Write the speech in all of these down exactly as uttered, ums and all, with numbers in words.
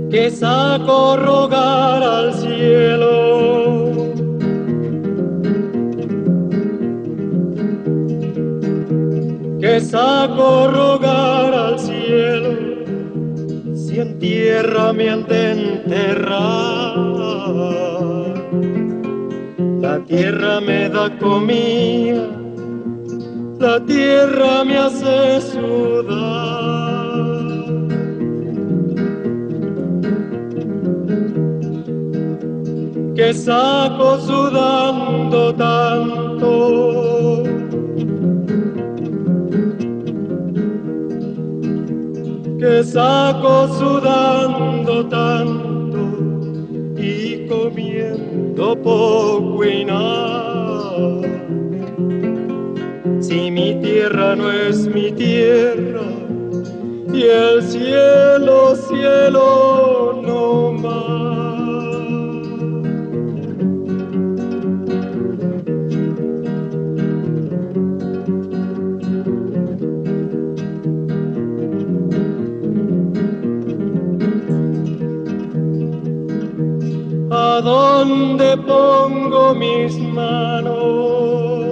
que saco rogar al cielo, que saco rogar al cielo, si en tierra me han de enterrar. La tierra me da comida, la tierra me hace sudar. Que saco sudando tanto, que saco sudando tanto y comiendo poco y nada. Si mi tierra no es mi tierra y el cielo, cielo no más. ¿A dónde pongo mis manos?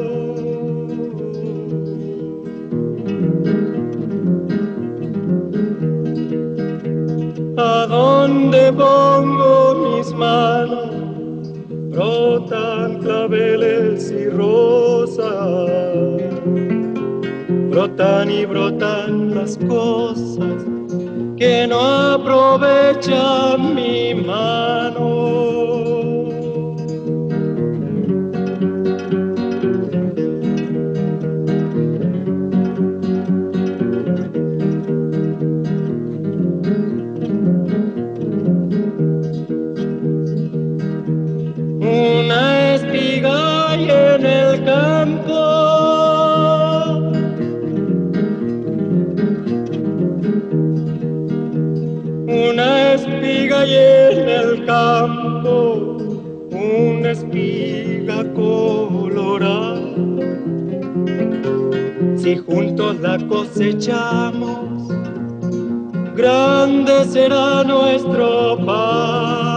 ¿A dónde pongo mis manos? Brotan claveles y rosas, brotan y brotan las cosas que no aprovechan mi mano. Una espiga hay en el campo, una espiga hay en el campo, una espiga colorada. Si juntos la cosechamos, grande será nuestro pan.